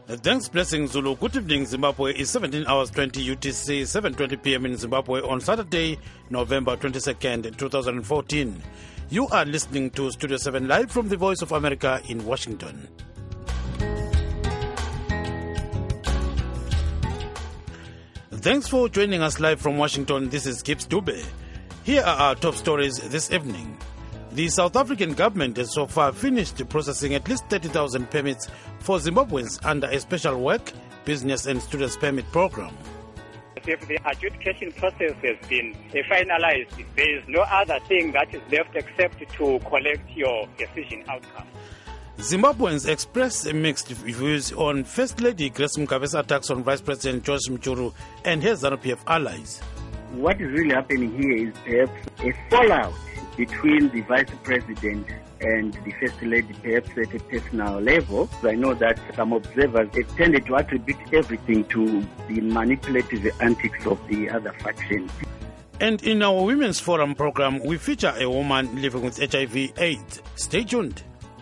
Thanks, Blessing Zulu. Good evening, Zimbabwe. It's 17 hours 20 UTC, 7:20 p.m. in Zimbabwe on Saturday, November 22nd, 2014. You are listening to Studio 7 live from the Voice of America in Washington. Thanks for joining us live from Washington. This is Gibbs Dube. Here are our top stories this evening. The South African government has so far finished processing at least 30,000 permits for Zimbabweans under a special work, business and students permit program. If the adjudication process has been finalized, there is no other thing that is left except to collect your decision outcome. Zimbabweans express mixed views on First Lady Grace Mugabe's attacks on Vice President Joyce Mchuru and her ZANU-PF allies. What is really happening here is perhaps a fallout between the Vice President and the First Lady, perhaps at a personal level. I know that some observers have tended to attribute everything to the manipulative antics of the other faction. And in our Women's Forum program, we feature a woman living with HIV/AIDS. Stay tuned.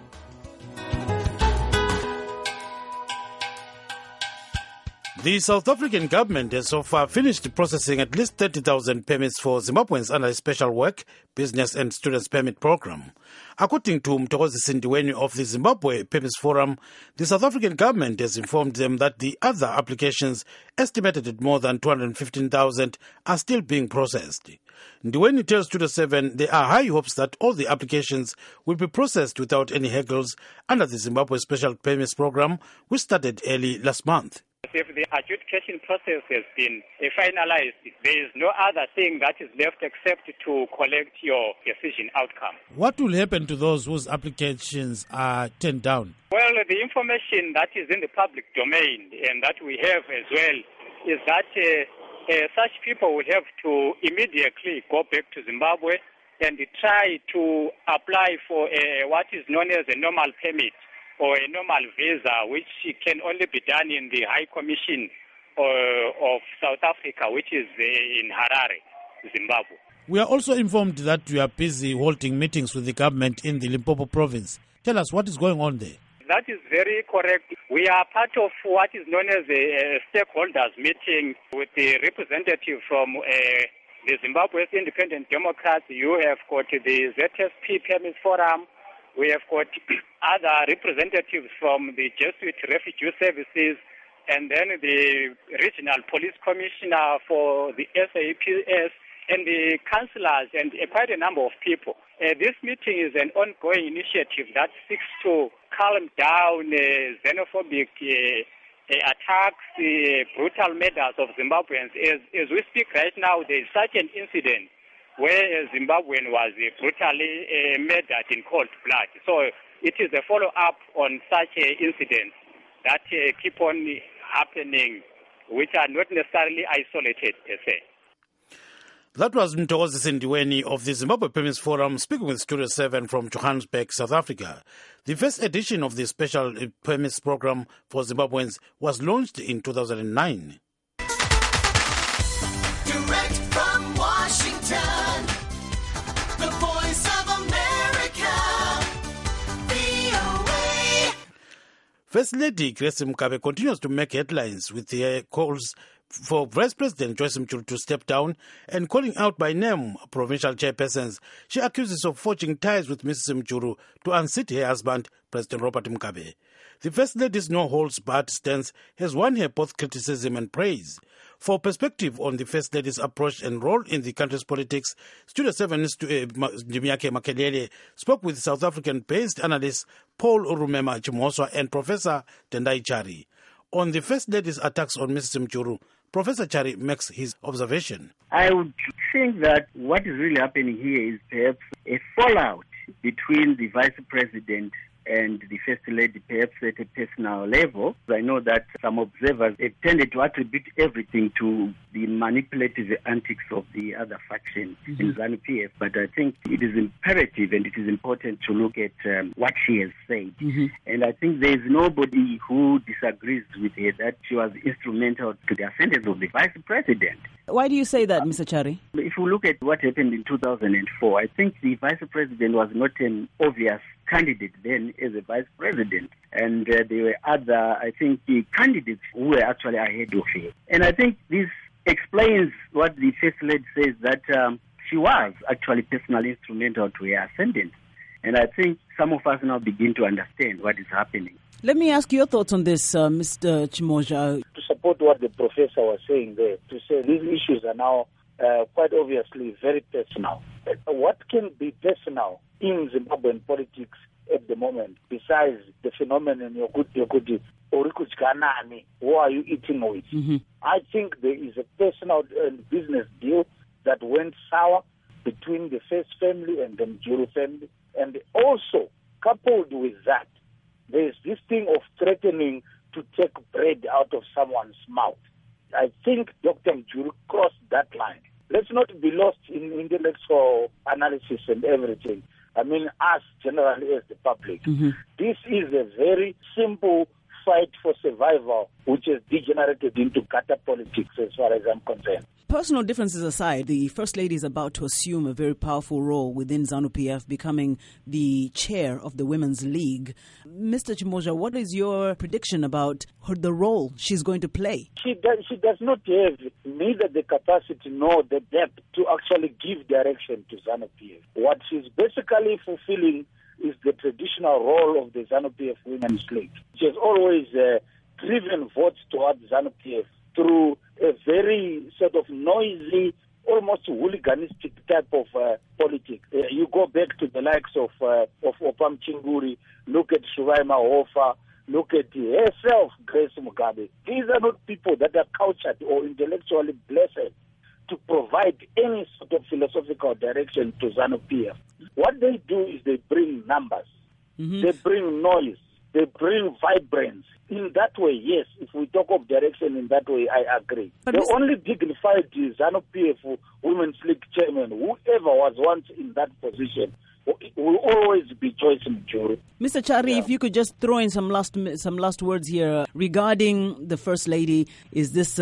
The South African government has so far finished processing at least 30,000 permits for Zimbabweans under a special work, business and students permit program. According to Mtokozi Sindiweni of the Zimbabwe Permits Forum, the South African government has informed them that the other applications, estimated at more than 215,000, are still being processed. Ndiweni tells Studio 7 there are high hopes that all the applications will be processed without any haggles under the Zimbabwe Special Permits Program, which started early last month. If the adjudication process has been finalized, there is no other thing that is left except to collect your decision outcome. What will happen to those whose applications are turned down? Well, the information that is in the public domain and that we have as well is that such people will have to immediately go back to Zimbabwe and try to apply for what is known as a normal permit or a normal visa, which can only be done in the High Commission of South Africa, which is in Harare, Zimbabwe. We are also informed that you are busy holding meetings with the government in the Limpopo province. Tell us what is going on there. That is very correct. We are part of what is known as a stakeholders meeting with the representative from the Zimbabwe Independent Democrats. You have got the ZSP Permits Forum. We have got other representatives from the Jesuit Refugee Services and then the Regional Police Commissioner for the SAPS and the councillors and quite a number of people. This meeting is an ongoing initiative that seeks to calm down xenophobic attacks, brutal murders of Zimbabweans. As we speak right now, there is such an incident where a Zimbabwean was brutally murdered in cold blood. So it is a follow-up on such incidents that keep on happening, which are not necessarily isolated per se. That was Mtokozi Sindiweni of the Zimbabwe Permits Forum speaking with Studio 7 from Johannesburg, South Africa. The first edition of the Special Permits Program for Zimbabweans was launched in 2009. Direct from Washington, the Voice of America, VOA. First Lady Grace Mugabe continues to make headlines with her calls for Vice President Joyce Mchuru to step down and calling out by name provincial chairpersons she accuses of forging ties with Mrs. Mchuru to unseat her husband, President Robert Mugabe. The First Lady's no-holds-barred stance has won her both criticism and praise. For perspective on the First Lady's approach and role in the country's politics, Studio 7's Ndimiake Makelele spoke with South African-based analyst Paul Urumema Chimoswa and Professor Tendai Chari. On the First Lady's attacks on Mrs. Mchuru, Professor Chari makes his observation. I would think that what is really happening here is perhaps a fallout between the Vice President and the First Lady, perhaps at a personal level. I know that some observers have tended to attribute everything to the manipulative antics of the other faction in ZANU-PF, but I think it is imperative and it is important to look at what she has said. And I think there is nobody who disagrees with her that she was instrumental to the ascendance of the Vice President. Why do you say that, Mr. Chari? If you look at what happened in 2004, I think the Vice President was not an obvious candidate then as a vice president. And there were other, I think, candidates who were actually ahead of her. And I think this explains what the First Lady says, that she was actually personally instrumental to her ascendance. And I think some of us now begin to understand what is happening. Let me ask your thoughts on this, Mr. Chimoja. To support what the professor was saying there, to say these issues are now quite obviously very personal. What can be personal in Zimbabwean politics at the moment, besides the phenomenon Yogudi, Orikuchkanani, who are you eating with? Mm-hmm. I think there is a personal business deal that went sour between the First family and the Mjulu family. And also, coupled with that, there's this thing of threatening to take bread out of someone's mouth. I think Dr. Mjulu crossed that line. Let's not be lost in intellectual analysis and everything. I mean, us generally as the public. Mm-hmm. This is a very simple fight for survival, which has degenerated into gutter politics as far as I'm concerned. Personal differences aside, the First Lady is about to assume a very powerful role within ZANU-PF, becoming the chair of the Women's League. Mr. Chimoja, what is your prediction about the role she's going to play? She does not have neither the capacity nor the depth to actually give direction to ZANU-PF. What she's basically fulfilling is the traditional role of the ZANU-PF Women's League. She has always driven votes towards ZANU-PF through a very sort of noisy, almost hooliganistic type of politics. You go back to the likes of Opam Chinguri, look at Shuvaima Hofa, look at herself, Grace Mugabe. These are not people that are cultured or intellectually blessed to provide any sort of philosophical direction to ZANU-PF. What they do is they bring numbers, they bring noise, they bring vibrance. In that way, yes, if we talk of direction in that way, I agree. But the only dignified ZANU-PF Women's League chairman, whoever was once in that position, will always be Joyce Mjulu. Mr. Chari, if you could just throw in some last words here regarding the First Lady. Is this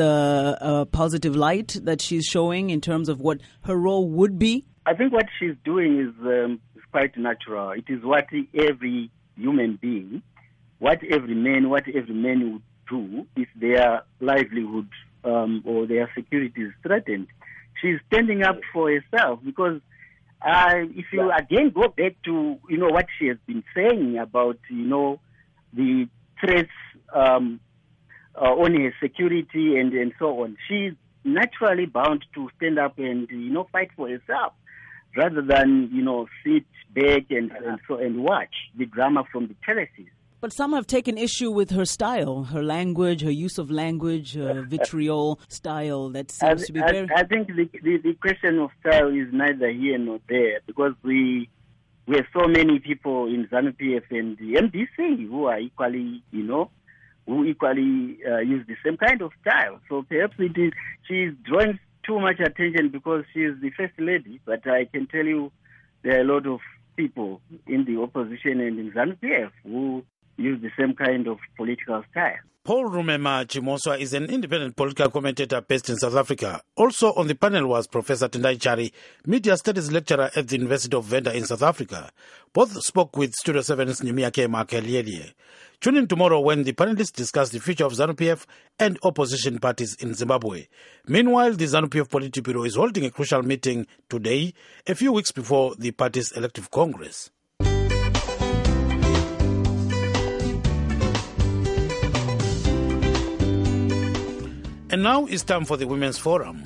a positive light that she's showing in terms of what her role would be? I think what she's doing is quite natural. It is what every human being, what every man would do if their livelihood or their security is threatened. She's standing up for herself, because if you again go back to what she has been saying about the threats on her security and so on, she's naturally bound to stand up and fight for herself, rather than sit back and watch the drama from the terraces. But some have taken issue with her style, her language, her use of language, her vitriol style that seems to be very... I think the question of style is neither here nor there, because we have so many people in ZANU-PF and the MDC who are equally, who equally use the same kind of style. So perhaps she's drawing too much attention because she is the First Lady, but I can tell you there are a lot of people in the opposition and in ZANU-PF who use the same kind of political style. Paul Rumema Chimoswa is an independent political commentator based in South Africa. Also on the panel was Professor Tendai Chari, media studies lecturer at the University of Venda in South Africa. Both spoke with Studio 7's Nyumiyake Makeliele. Tune in tomorrow when the panelists discuss the future of ZANU-PF and opposition parties in Zimbabwe. Meanwhile, the ZANU-PF Politburo is holding a crucial meeting today, a few weeks before the party's elective congress. And now it's time for the Women's Forum.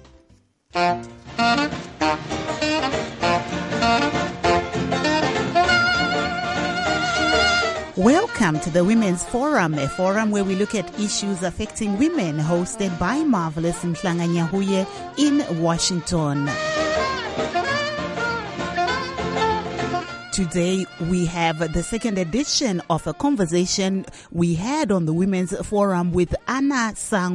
Welcome to the Women's Forum, a forum where we look at issues affecting women, hosted by Marvelous Mhlanganyahuye in Washington. Today, we have the second edition of a conversation we had on the Women's Forum with Anna Sango,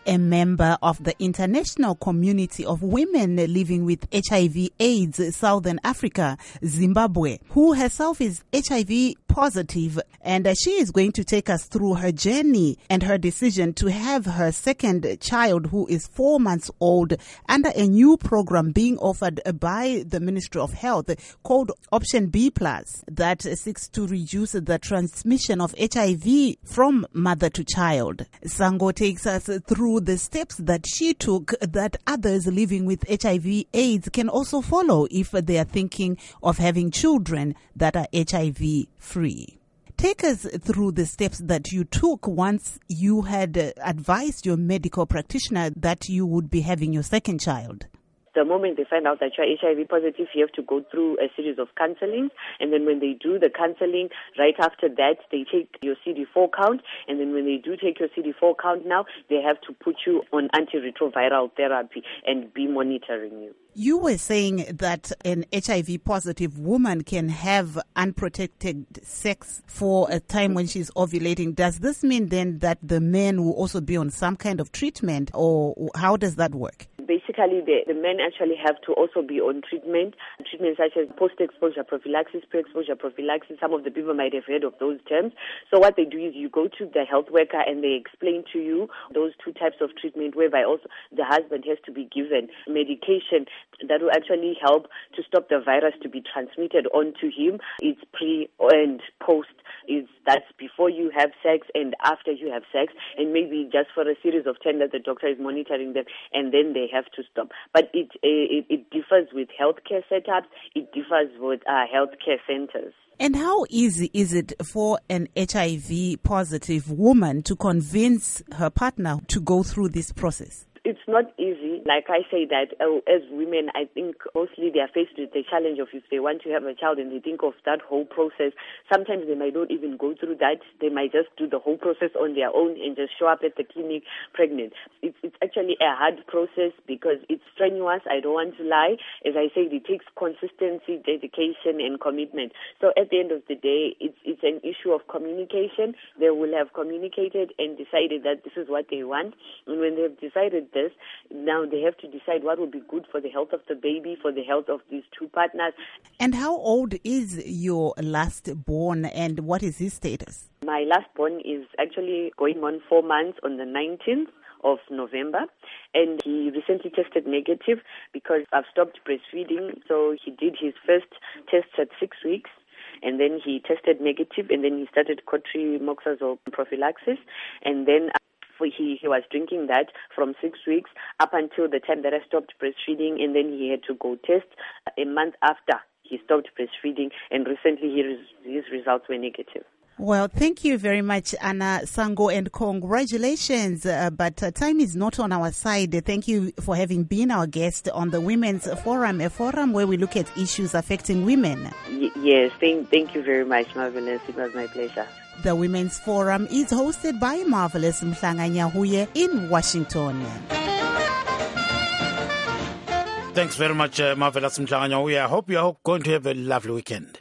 a member of the International Community of Women Living with HIV/AIDS Southern Africa, Zimbabwe, who herself is HIV positive, and she is going to take us through her journey and her decision to have her second child, who is 4 months old, under a new program being offered by the Ministry of Health called Option B+, that seeks to reduce the transmission of HIV from mother to child. Sango takes us through the steps that she took that others living with HIV/AIDS can also follow if they are thinking of having children that are HIV-free. Take us through the steps that you took once you had advised your medical practitioner that you would be having your second child. The moment they find out that you're HIV positive, you have to go through a series of counseling. And then when they do the counseling, right after that, they take your CD4 count. And then when they do take your CD4 count now, they have to put you on antiretroviral therapy and be monitoring you. You were saying that an HIV positive woman can have unprotected sex for a time when she's ovulating. Does this mean then that the men will also be on some kind of treatment, or how does that work? Basically, the men actually have to also be on treatment such as post-exposure prophylaxis, pre-exposure prophylaxis. Some of the people might have heard of those terms. So what they do is you go to the health worker and they explain to you those two types of treatment, whereby also the husband has to be given medication that will actually help to stop the virus to be transmitted onto him. It's pre and post. That's before you have sex and after you have sex, and maybe just for a series of time that the doctor is monitoring them, and then they have to stop. But it differs with healthcare setups. It differs with healthcare centers. And how easy is it for an HIV positive woman to convince her partner to go through this process? It's not easy. Like I say that as women, I think mostly they are faced with the challenge of if they want to have a child and they think of that whole process. Sometimes they might not even go through that. They might just do the whole process on their own and just show up at the clinic pregnant. It's actually a hard process because it's strenuous. I don't want to lie. As I said, it takes consistency, dedication, and commitment. So at the end of the day, it's an issue of communication. They will have communicated and decided that this is what they want. And when they've decided this, now they have to decide what will be good for the health of the baby, for the health of these two partners. And how old is your last born and what is his status? My last born is actually going on 4 months on the 19th of November, and he recently tested negative because I've stopped breastfeeding. So he did his first tests at 6 weeks, and then he tested negative, and then he started cotrimoxazole prophylaxis, and then he was drinking that from 6 weeks up until the time that I stopped breastfeeding, and then he had to go test a month after he stopped breastfeeding, and recently his results were negative. Well, thank you very much, Anna Sango, and congratulations. But time is not on our side. Thank you for having been our guest on the Women's Forum, a forum where we look at issues affecting women. Yes, thank you very much, Marvelous. It was my pleasure. The Women's Forum is hosted by Marvelous Mhlanga-Nyahuye in Washington. Thanks very much, Marvelous Mhlanga-Nyahuye. I hope you are going to have a lovely weekend.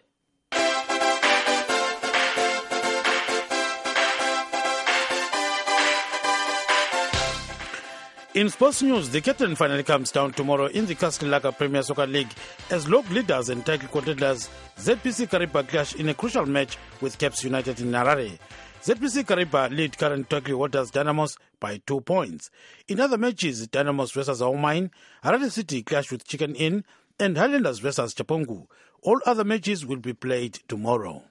In sports news, the curtain finally comes down tomorrow in the Castelaka Premier Soccer League as local leaders and title contenders ZPC Kariba clash in a crucial match with Caps United in Harare. ZPC Kariba lead current title holders Dynamos by 2 points. In other matches, Dynamos versus Aumine, Harare City clash with Chicken Inn, and Highlanders versus Chapongu. All other matches will be played tomorrow.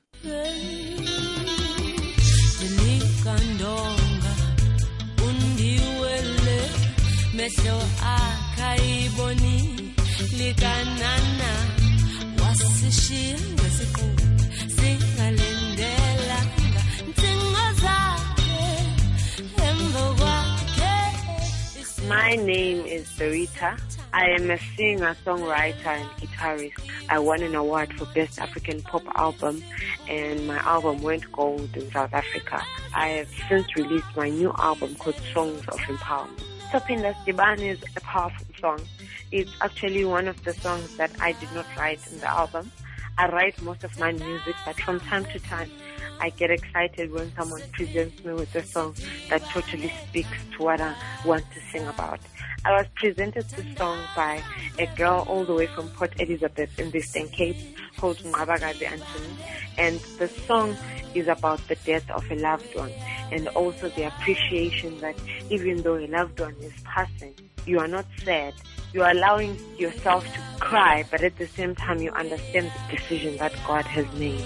Mehlo akaiboni likanana wasishiya ngesifuba singalindelanga incingo zakhe emva kwakhe. My name is Sarita. I am a singer, songwriter, and guitarist. I won an award for Best African Pop Album, and my album went gold in South Africa. I have since released my new album called Songs of Empowerment. Topinda Stiban is a powerful song. It's actually one of the songs that I did not write in the album. I write most of my music, but from time to time, I get excited when someone presents me with a song that totally speaks to what I want to sing about. I was presented this song by a girl all the way from Port Elizabeth in the Eastern Cape called Ngabagazi Anthony, and the song is about the death of a loved one and also the appreciation that even though a loved one is passing, you are not sad. You are allowing yourself to cry, but at the same time you understand the decision that God has made.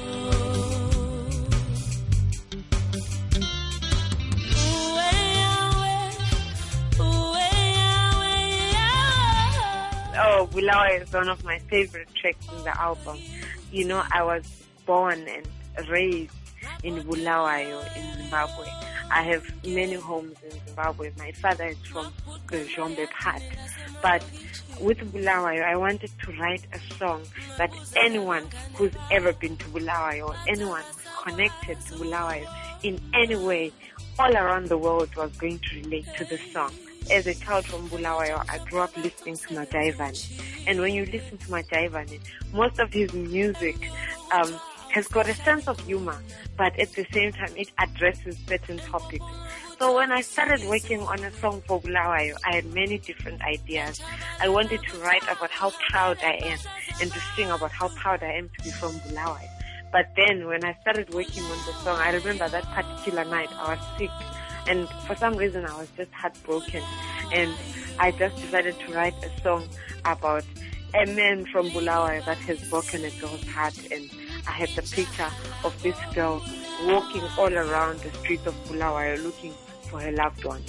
Oh, Bulawayo is one of my favorite tracks in the album. You know, I was born and raised in Bulawayo in Zimbabwe. I have many homes in Zimbabwe. My father is from the Zombe part. But with Bulawayo, I wanted to write a song that anyone who's ever been to Bulawayo or anyone connected to Bulawayo in any way all around the world was going to relate to the song. As a child from Bulawayo, I grew up listening to Majaivane. And when you listen to Majaivane, most of his music has got a sense of humor, but at the same time, it addresses certain topics. So when I started working on a song for Bulawayo, I had many different ideas. I wanted to write about how proud I am and to sing about how proud I am to be from Bulawayo. But then when I started working on the song, I remember that particular night I was sick. And for some reason, I was just heartbroken. And I just decided to write a song about a man from Bulawayo that has broken a girl's heart. And I had the picture of this girl walking all around the streets of Bulawayo looking for her loved one.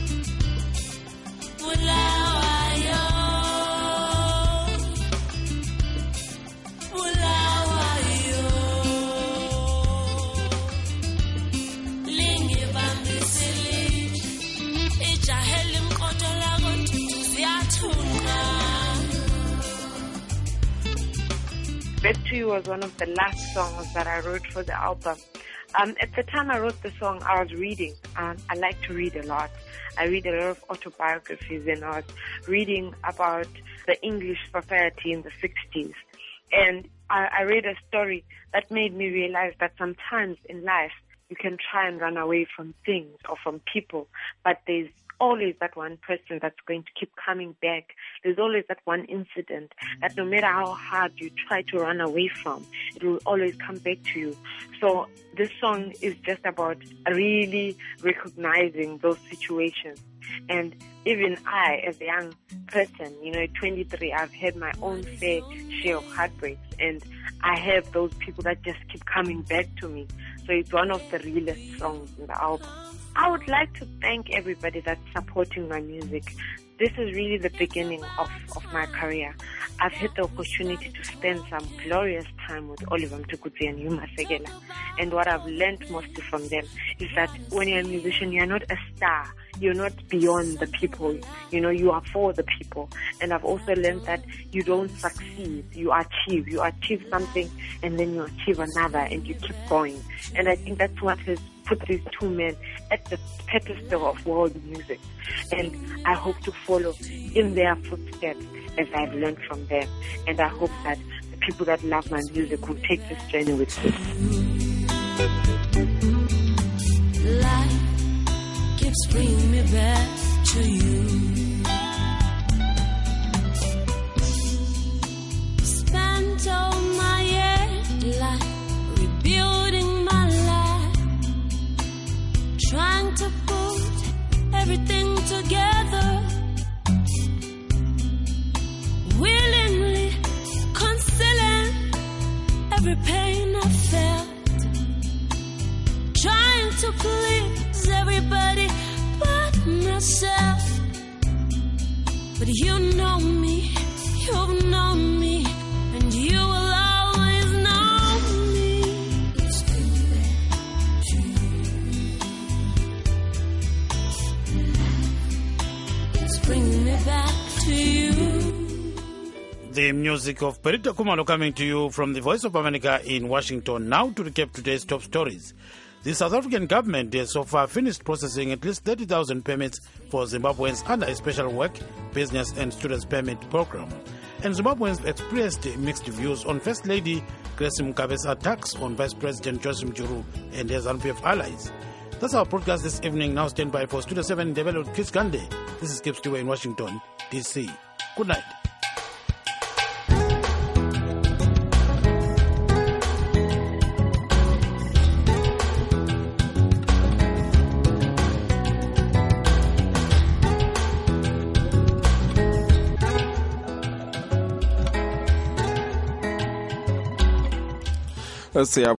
Bulawayo, Bulawayo, lingibambisile, ijahele imkoto lako ziyathunqa. Back to You was one of the last songs that I wrote for the album. At the time I wrote the song, I was reading. I like to read a lot. I read a lot of autobiographies, and I was reading about the English society in the 60s. And I read a story that made me realize that sometimes in life you can try and run away from things or from people, but there's always that one person that's going to keep coming back. There's always that one incident that no matter how hard you try to run away from, it will always come back to you. So this song is just about really recognizing those situations. And even I, as a young person, at 23, I've had my own fair share of heartbreaks, and I have those people that just keep coming back to me. So it's one of the realest songs in the album. I would like to thank everybody that's supporting my music. This is really the beginning of my career. I've had the opportunity to spend some glorious time with Oliver Mtukudzi and Yuma Segela. And what I've learned mostly from them is that when you're a musician, you're not a star. You're not beyond the people. You are for the people. And I've also learned that you don't succeed. You achieve. You achieve something and then you achieve another and you keep going. And I think that's what has put these two men at the pedestal of world music. And I hope to follow in their footsteps as I've learned from them. And I hope that the people that love my music will take this journey with me. Life keeps bringing me back to you. Spent all my life rebuilding my life, trying to put everything together, willingly concealing every pain I felt, trying to please everybody but myself. But you know me, you've known me, and you will always know me. Let's take back to you. It's bringing me back to you. The music of Perita Kumalo coming to you from the Voice of America in Washington. Now to recap today's top stories. The South African government has so far finished processing at least 30,000 permits for Zimbabweans under a special work, business and students permit program. And Zimbabweans expressed mixed views on First Lady Grace Mugabe's attacks on Vice President Joyce Mchuru and her ZANU-PF allies. That's our podcast this evening. Now stand by for Studio 7 developed with Chris Gande. This is Skip Stewart in Washington, D.C. Good night. Let's see.